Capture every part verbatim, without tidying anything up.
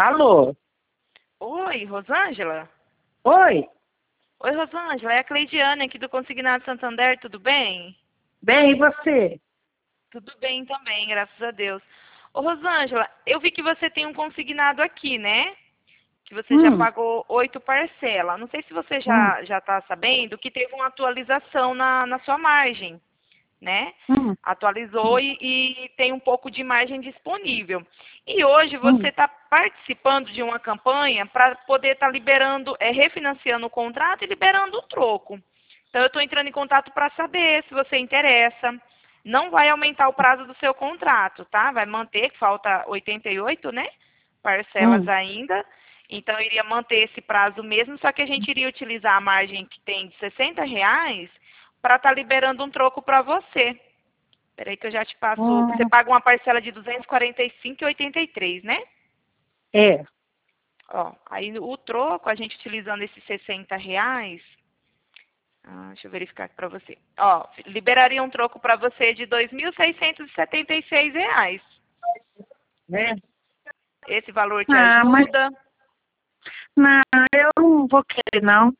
Alô? Oi, Rosângela? Oi? Oi, Rosângela, é a Cleidiane aqui do Consignado Santander, tudo bem? Bem, e você? Tudo bem também, graças a Deus. Ô, Rosângela, eu vi que você tem um consignado aqui, né? Que você já Hum, pagou oito parcelas. Não sei se você hum, já já está sabendo que teve uma atualização na, na sua margem, né? hum, Atualizou hum, e, e tem um pouco de margem disponível. E hoje você hum. está participando de uma campanha para poder estar liberando, é, refinanciando o contrato e liberando o troco. Então eu estou entrando em contato para saber se você interessa. Não vai aumentar o prazo do seu contrato, tá? Vai manter, falta oitenta e oito, né? Parcelas hum. ainda. Então eu iria manter esse prazo mesmo, só que a gente iria utilizar a margem que tem de sessenta reais para estar liberando um troco para você. Peraí que eu já te passo. Você Hum. paga uma parcela de duzentos e quarenta e cinco reais e oitenta e três, né? É. Ó, aí o troco, a gente utilizando esses sessenta reais. Ah, deixa eu verificar aqui para você. Ó, liberaria um troco para você de dois mil seiscentos e setenta e seis reais. É. Esse valor te Ah, mas ajuda? não, eu não vou querer, não.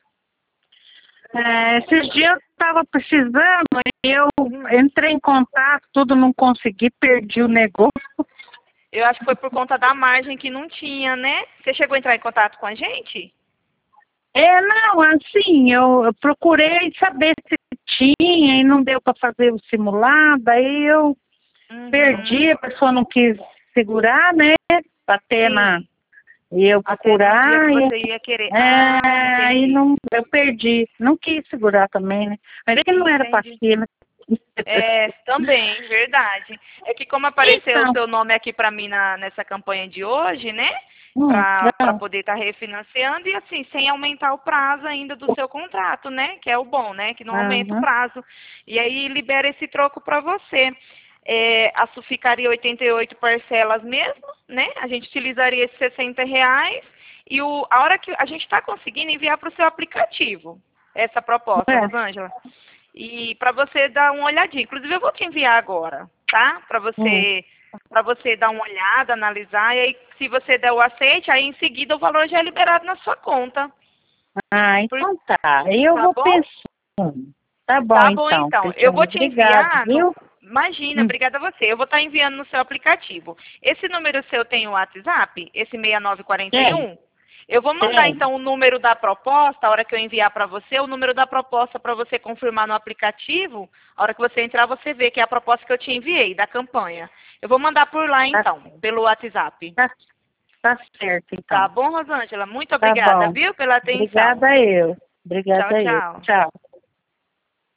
É, esses dias eu estava precisando, e eu Hum, entrei em contato, tudo não consegui, perdi o negócio. eu acho que foi por conta da margem que não tinha, né? Você chegou a entrar em contato com a gente? É, não, assim, eu, eu procurei saber se tinha e não deu para fazer o simulado, aí eu Uhum. perdi, a pessoa não quis segurar, né? Bater na. Sim. E eu Até no dia que procurar, e você ia querer. é, Ah, aí entendi. não, eu perdi. Não quis segurar também, né? Mas é que não era Entendi. pastilha. É, também, verdade. É que como apareceu o Então, seu nome aqui para mim na, nessa campanha de hoje, né? hum, Para não, poder estar refinanciando e assim, sem aumentar o prazo ainda do seu contrato, né? Que é o bom, né? Que não aumenta o aham, prazo. E aí libera esse troco para você. É, a Su ficaria oitenta e oito parcelas mesmo, né? A gente utilizaria esses sessenta reais e o, a hora que a gente está conseguindo enviar para o seu aplicativo essa proposta, é, Rosângela. E para você dar uma olhadinha. Inclusive eu vou te enviar agora, tá? Para hum. você para você dar uma olhada, analisar e aí se você der o aceite, aí em seguida o valor já é liberado na sua conta. Ah, Por- então tá. Aí eu Tá vou bom? pensando. Tá bom, Tá bom então, então. Eu Cristiano. vou te Obrigado, enviar no viu? Imagina, Hum, obrigada a você. Eu vou estar enviando no seu aplicativo. Esse número seu tem o WhatsApp? Esse seis nove quatro tem, um? Eu vou mandar tem. então o número da proposta, a hora que eu enviar para você, o número da proposta para você confirmar no aplicativo. A hora que você entrar, você vê que é a proposta que eu te enviei, da campanha. Eu vou mandar por lá Tá então, certo. pelo WhatsApp. Tá, tá certo, Tá então. bom, Rosângela? Muito Tá obrigada, bom. viu, pela atenção. Obrigada eu. Tchau, Obrigada eu. tchau. Tchau.